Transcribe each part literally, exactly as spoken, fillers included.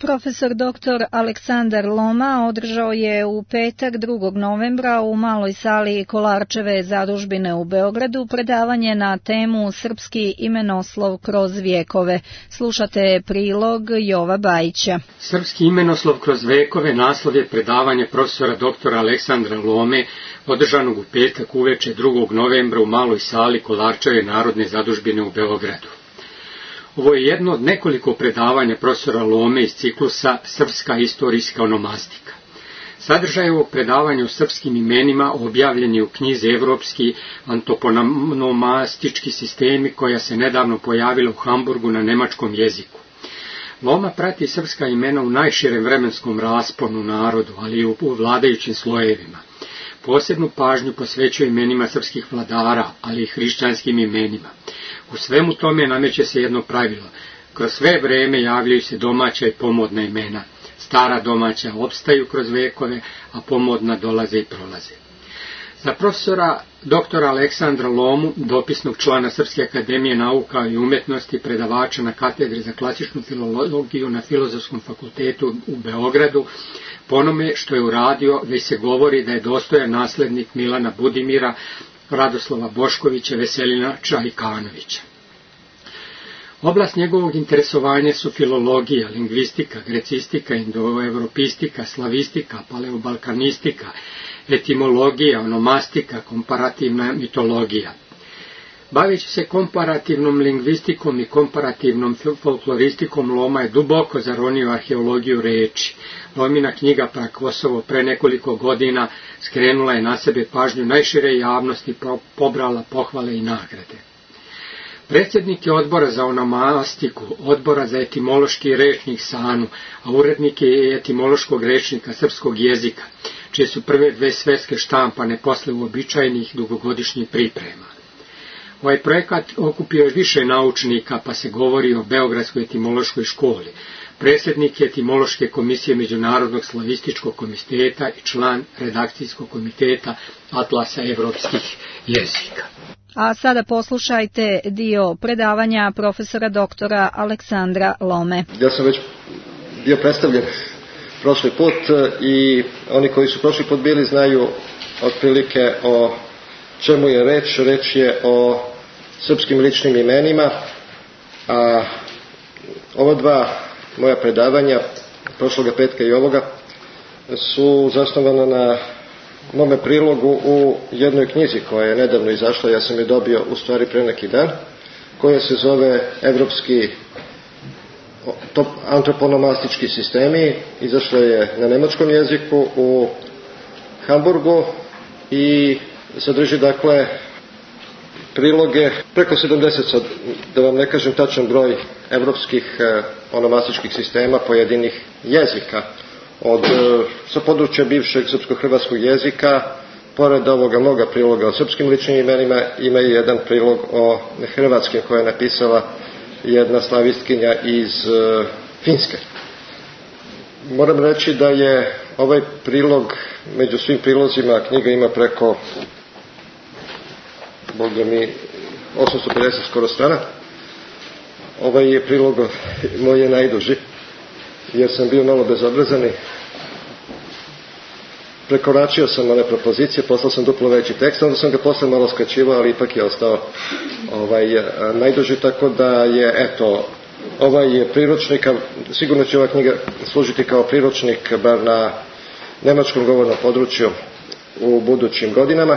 Profesor doktor Aleksandar Loma održao je u petak drugog novembra u maloj sali Kolarčeve zadužbine u Beogradu predavanje na temu Srpski imenoslov kroz vjekove. Slušate prilog Jova Bajića. Srpski imenoslov kroz vekove naslov je predavanje profesora doktora Aleksandra Lome održanog u petak uveče drugog novembra u maloj sali Kolarčeve narodne zadužbine u Beogradu. Ovo je jedno od nekoliko predavanja profesora Lome iz ciklusa Srpska istorijska onomastika. Sadržaj ovog predavanja o srpskim imenima objavljen je u knjizi Evropski antoponomastički sistemi koja se nedavno pojavila u Hamburgu na nemačkom jeziku. Loma prati srpska imena u najširem vremenskom rasponu narodu, ali i u vladajućim slojevima. Posebnu pažnju posvećuje imenima srpskih vladara, ali i hrišćanskim imenima. U svemu tome nameće se jedno pravilo. Kroz sve vreme javljaju se domaća i pomodna imena. Stara domaća opstaju kroz vekove, a pomodna dolaze i prolaze. Za profesora doktora Aleksandra Lomu, dopisnog člana Srpske akademije nauka i umetnosti, predavača na katedri za klasičnu filologiju na Filozofskom fakultetu u Beogradu, po onome što je uradio, već se govori da je dostojan naslednik Milana Budimira, Radoslava Boškovića, Veselina Čajkanovića. Oblast njegovog interesovanja su filologija, lingvistika, grecistika, indoevropistika, slavistika, paleobalkanistika, etimologija, onomastika, komparativna mitologija. Baveći se komparativnom lingvistikom i komparativnom folkloristikom, Loma je duboko zaronio arheologiju reči. Lomina knjiga Prakosovo pre nekoliko godina skrenula je na sebe pažnju najšire javnosti, pobrala pohvale i nagrade. Predsjednik je odbora za onomastiku, odbora za etimološki rečnik Sanu, a urednik je etimološkog rečnika srpskog jezika, čije su prve dve sveske štampane posle uobičajenih dugogodišnjih priprema. Ovaj projekat okupio je više naučnika, pa se govori o Beogradskoj etimološkoj školi. Predsjednik je etimološke komisije Međunarodnog slavističkog komiteta i član redakcijskog komiteta Atlasa evropskih jezika. A sada poslušajte dio predavanja profesora doktora Aleksandra Lome. Ja sam već bio predstavljen prošli put i oni koji su prošli put bili znaju otprilike o čemu je reč. Reč je o srpskim ličnim imenima, a ova dva moja predavanja, prošloga petka i ovoga, su zasnovana na mome prilogu u jednoj knjizi koja je nedavno izašla, ja sam je dobio u stvari pre neki dan, koja se zove Evropski antroponomastički sistemi, izašla je na nemačkom jeziku u Hamburgu i sadrži dakle priloge preko sedamdeset, sad, da vam ne kažem tačan broj evropskih onomastičkih sistema pojedinih jezika. Od, sa područja bivšeg srpsko-hrvatskog jezika, pored ovoga mnoga priloga o srpskim ličnim imenima, ima i jedan prilog o hrvatskim koje je napisala jedna slavistkinja iz uh, Finske. Moram reći da je ovaj prilog, među svim prilozima, knjiga ima preko Boga mi osamsto pedeset skoro strana. Ovaj je prilog moj je najduži, jer sam bio malo bezobrazan i prekoračio sam one propozicije, poslao sam duplo veći tekst, onda sam ga posle malo skraćivao, ali ipak je ostao ovaj, najduži, tako da je, eto, ovaj je priručnik, sigurno će ova knjiga služiti kao priručnik, bar na nemačkom govornom području u budućim godinama.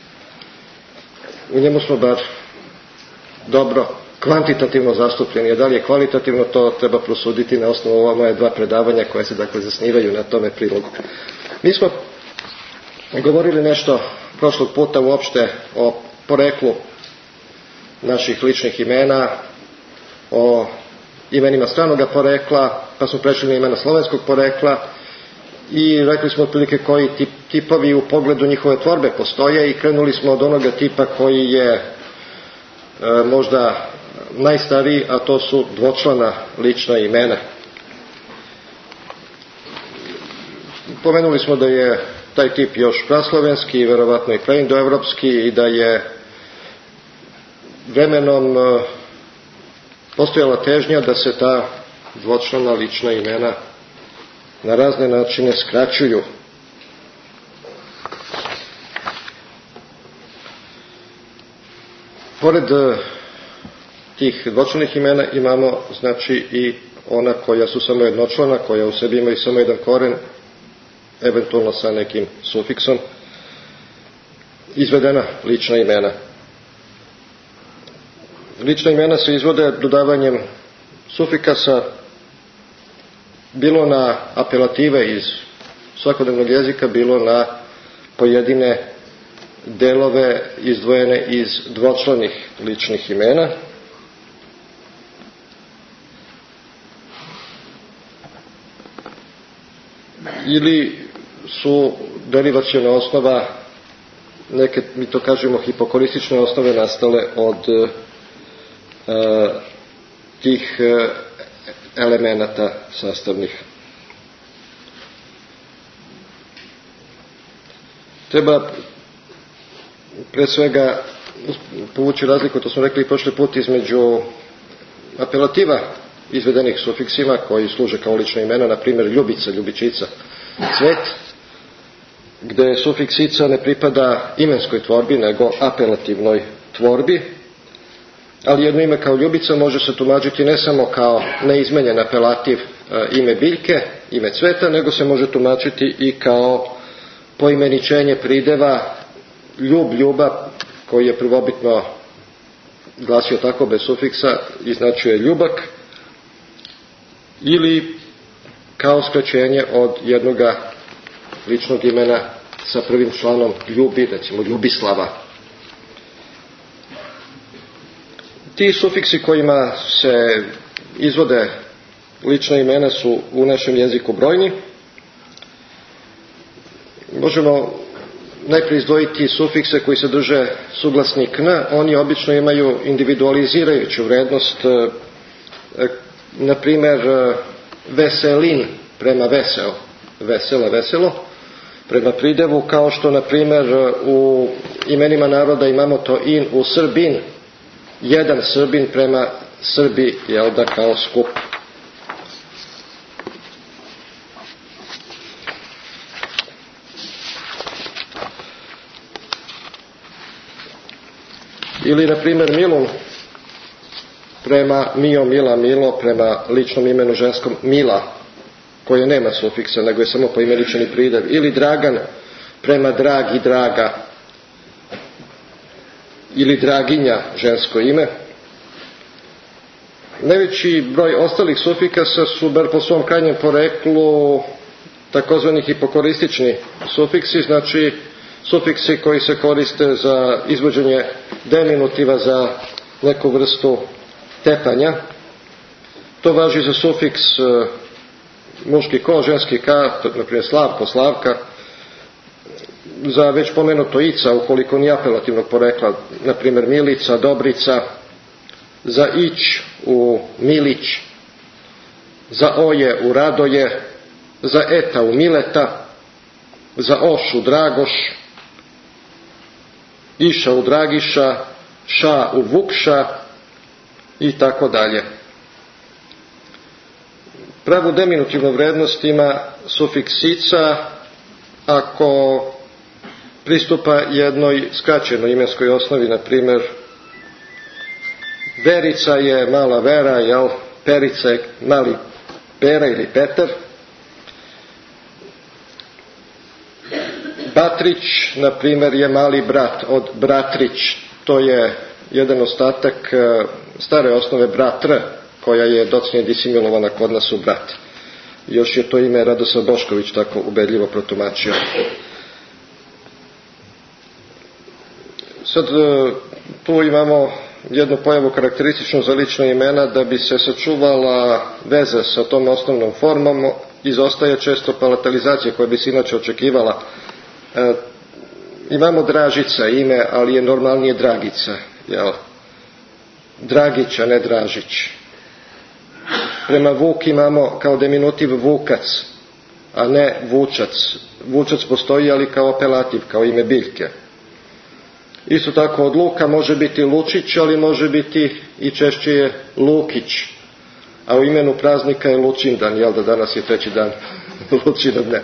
U njemu smo bar dobro kvantitativno zastupljeni, a da li je kvalitativno, to treba prosuditi na osnovu ova moje dva predavanja koje se dakle zasnivaju na tome prilogu. Mi smo govorili nešto prošlog puta uopšte o poreklu naših ličnih imena, o imenima stranog porekla, pa smo prešli na imena slovenskog porekla i rekli smo otprilike koji tip, tipovi u pogledu njihove tvorbe postoje i krenuli smo od onoga tipa koji je e, možda najstariji, a to su dvočlana lična imena. Pomenuli smo da je taj tip još praslovenski, verovatno i preindoevropski, i da je vremenom postojala težnja da se ta dvočlana lična imena na razne načine skraćuju. Pored tih dvočlanih imena imamo znači i ona koja su samo jednočlana, koja u sebi imaju samo jedan koren, eventualno sa nekim sufiksom, izvedena lična imena. Lična imena se izvode dodavanjem sufikasa bilo na apelative iz svakodnevnog jezika, bilo na pojedine delove izdvojene iz dvočlanih ličnih imena. Ili su derivaciona osnova, neke, mi to kažemo, hipokoristične osnove nastale od e, tih e, elemenata sastavnih. Treba pre svega povući razliku, to smo rekli i prošli put, između apelativa izvedenih sufiksima koji služe kao lična imena, na primjer ljubica, ljubičica, cvet, gde sufiks ica ne pripada imenskoj tvorbi nego apelativnoj tvorbi, ali jedno ime kao ljubica može se tumačiti ne samo kao neizmenjen apelativ ime biljke, ime cveta, nego se može tumačiti i kao poimeničenje prideva ljub, ljuba, koji je prvobitno glasio tako bez sufiksa i značio ljubak, ili kao skraćenje od jednoga ličnog imena sa prvim članom ljubi, recimo Ljubislava. Ti sufiksi kojima se izvode lična imena su u našem jeziku brojni. Možemo najprije izdvojiti sufikse koji sadrže suglasnik n. Oni obično imaju individualizirajuću vrednost, na primjer veselin prema veseo, vesela, veselo, prema pridevu, kao što na primjer u imenima naroda imamo to in u Srbin, jedan Srbin prema Srbi, jel da, kao skup. Ili, na primjer, milun prema mio, mila, milo, prema ličnom imenu ženskom mila, koje nema sufiksa, nego je samo poimeničeni pridev. Ili dragan prema dragi, draga, ili draginja, žensko ime. Najveći broj ostalih sufikasa su, bar po svom krajnjem poreklu, takozvani hipokoristični sufiksi, znači sufiksi koji se koriste za izvođenje deminutiva za neku vrstu tepanja. To važi za sufiks muški ko, ženski ka, na primjer Slavko, Slavka, za već pomenuto ica, ukoliko nije apelativnog porekla, na primjer Milica, Dobrica, za ić u Milić, za oje u Radoje, za eta u Mileta, za oš u Dragoš, iša u Dragiša, ša u Vukša i tako dalje. Pravu deminutivnu vrednost ima sufiks ica ako pristupa jednoj skraćenoj imenskoj osnovi, na primjer Verica je mala Vera, jel? Perica je mali Pera ili Petar. Batrić, na primjer, je mali brat od Bratrić. To je jedan ostatak stare osnove Bratr, koja je docnije disimilovana kod nas u brat. Još je to ime Radoslav Bošković tako ubedljivo protumačio. Sad tu imamo jednu pojavu karakterističnu za lična imena. Da bi se sačuvala veza sa tom osnovnom formom, izostaje često palatalizacija koja bi se inače očekivala. E, imamo Dražica ime, ali je normalnije Dragica, jel? Dragić, a ne Dražić. Prema Vuk imamo kao deminutiv Vukac, a ne Vučac. Vučac postoji, ali kao apelativ, kao ime biljke. Isto tako od Luka može biti Lučić, ali može biti i češće je Lukić. a u imenu praznika je Lučindan, jel da danas je treći dan Lučindan.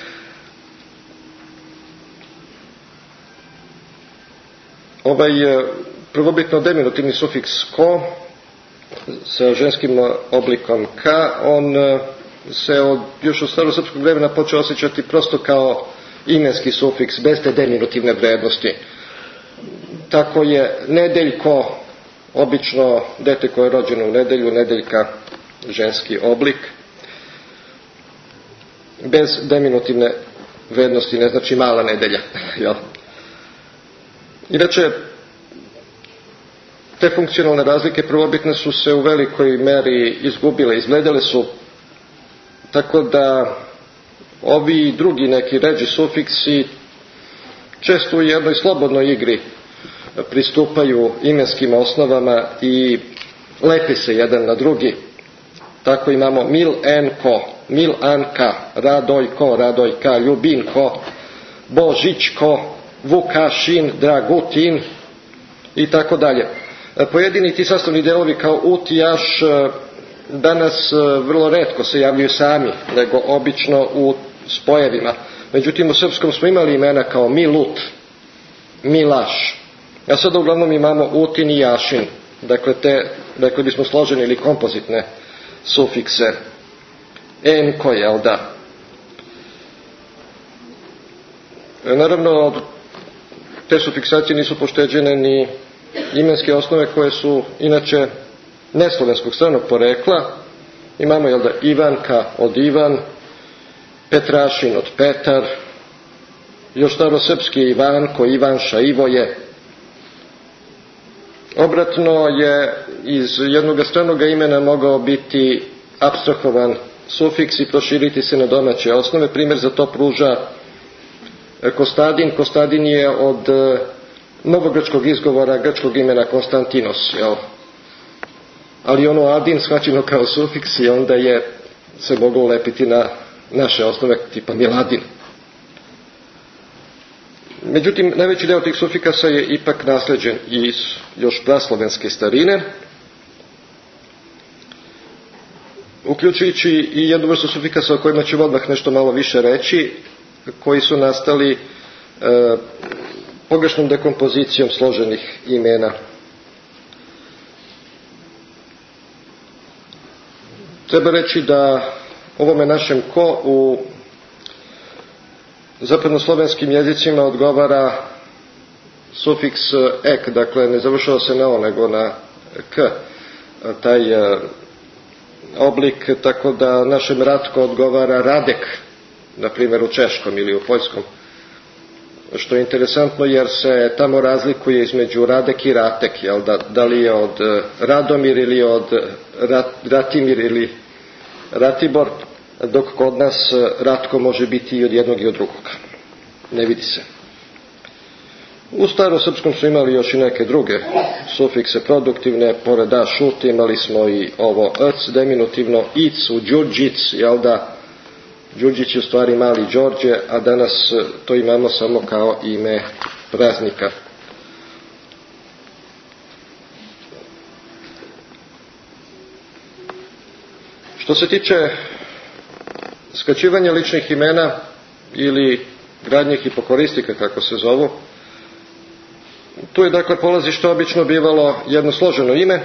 Ovaj prvobitno deminutivni sufiks ko sa ženskim oblikom ka, on se od, još od starosrpskog vremena počeo osjećati prosto kao imenski sufiks bez te deminutivne vrednosti. Tako je nedeljko, obično dete koje je rođeno u nedelju, nedeljka ženski oblik, bez deminutivne vrednosti, ne znači mala nedelja. Jel? Inače, te funkcionalne razlike prvobitne su se u velikoj meri izgubile, izgledale su tako da ovi drugi neki ređi sufiksi često u jednoj slobodnoj igri pristupaju imenskim osnovama i lepi se jedan na drugi. Tako imamo mil en ko, mil an ka, radojko, radojka, ljubinko, božićko, vukašin, dragutin i tako dalje. Pojedini ti sastavni delovi kao utijaš danas vrlo retko se javljaju sami, nego obično u spojevima. Međutim, u srpskom smo imali imena kao milut, milaš. A sada uglavnom imamo utin i jašin. Dakle, te, dakle bismo složene ili kompozitne sufikse. Enko, jel da? Naravno, te sufiksacije nisu pošteđene ni imenske osnove koje su inače neslovenskog stranog porekla. Imamo, jel da, Ivanka od Ivan, Petrašin od Petar, još starosrpski je Ivanko, Ivanša, Ivoje. Obratno je iz jednog stranog imena mogao biti apstrahovan sufiks i proširiti se na domaće osnove. Primjer za to pruža Kostadin. Kostadin je od novogrčkog izgovora grčkog imena Konstantinos, jel? Ali ono adin shvaćeno kao sufiks i onda je se moglo lepiti na naše osnove tipa Miladin. Međutim, najveći deo tih sufikasa je ipak nasleđen iz još praslovenske starine, uključujući i jednu vrstu sufikasa o kojima ću odmah nešto malo više reći, koji su nastali e, pogrešnom dekompozicijom složenih imena. Treba reći da ovome našem ko u zapadnoslovenskim jezicima odgovara sufiks ek, dakle ne završava se na o nego na k, taj e, oblik, tako da našem Ratko odgovara Radek, na primjer u češkom ili u poljskom, što je interesantno jer se tamo razlikuje između Radek i Ratek, jel da, da li je od Radomir ili od Rat, Ratimir ili Ratibor, dok kod nas Ratko može biti i od jednog i od drugog. Ne vidi se. U starosrpskom su imali još i neke druge sufikse produktivne, pored a šut imali smo i ovo ec, deminutivno ic u đurđic, jel da, Đurđić je u stvari mali Đorđe, a danas to imamo samo kao ime praznika. Što se tiče skraćivanja ličnih imena ili gradnje hipokoristika, kako se zovu, tu je dakle polazište obično bivalo jedno složeno ime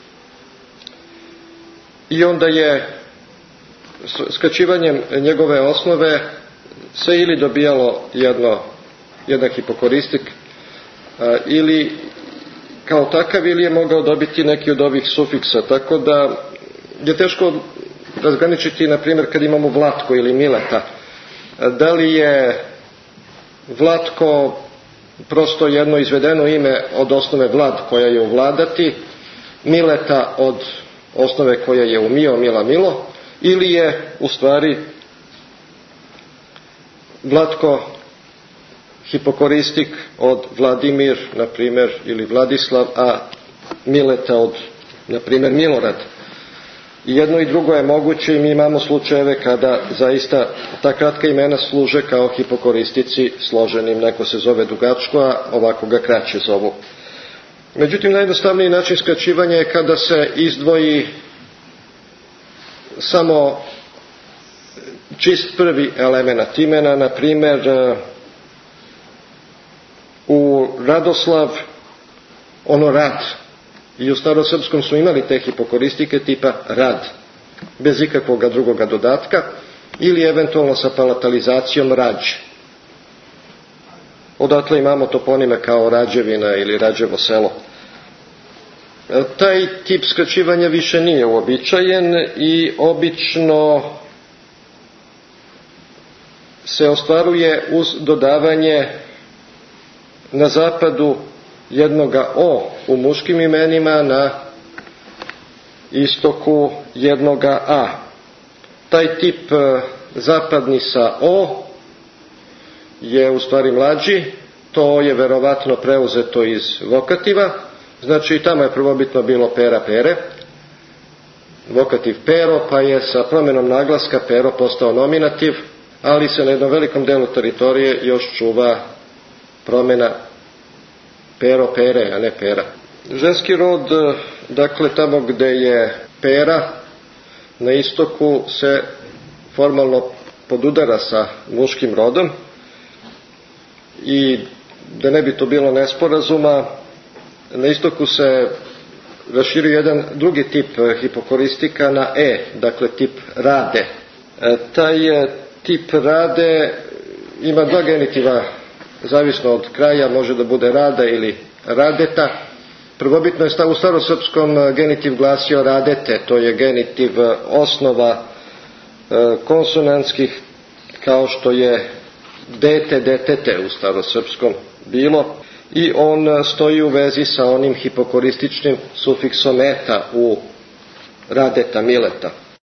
i onda je skraćivanjem njegove osnove se ili dobijalo jedno, jedan hipokoristik ili kao takav ili je mogao dobiti neki od ovih sufiksa, tako da je teško razgraničiti, na primjer, kad imamo Vlatko ili Mileta, da li je Vlatko prosto jedno izvedeno ime od osnove Vlad koja je uvladati, Mileta od osnove koja je umio, Mila, Milo, ili je u stvari Vlatko hipokoristik od Vladimir, na primjer, ili Vladislav, a Mileta od, na primjer, Milorad. I jedno i drugo je moguće i mi imamo slučajeve kada zaista ta kratka imena služe kao hipokoristici složenim, neko se zove dugačko, a ovako ga kraće zovu. Međutim, najjednostavniji način skraćivanja je kada se izdvoji samo čist prvi element imena, na primjer u Radoslav, ono rad, i u starosrpskom su imali te hipokoristike tipa rad, bez ikakvog drugoga dodatka, ili eventualno sa palatalizacijom rađ. Odatle imamo toponime kao Rađevina ili Rađevo selo. Taj tip skraćivanja više nije uobičajen i obično se ostvaruje uz dodavanje na zapadu jednoga O u muškim imenima, na istoku jednoga A. Taj tip zapadni sa O je u stvari mlađi, to je verovatno preuzeto iz vokativa, znači tamo je prvobitno bilo pera pere, vokativ pero, pa je sa promjenom naglaska pero postao nominativ, ali se na jednom velikom delu teritorije još čuva promjena pero pere, a ne pera. Ženski rod, dakle tamo gde je pera, na istoku se formalno podudara sa muškim rodom, i da ne bi to bilo nesporazuma, na istoku se raširio jedan drugi tip hipokoristika na E, dakle tip rade. E, taj tip rade ima dva genitiva, zavisno od kraja, može da bude rada ili radeta. Prvobitno je u starosrpskom genitiv glasio radete, to je genitiv osnova e, konsonantskih, kao što je dete, detete u starosrpskom bilo, i on stoji u vezi sa onim hipokorističnim sufiksom eta u radeta, mileta.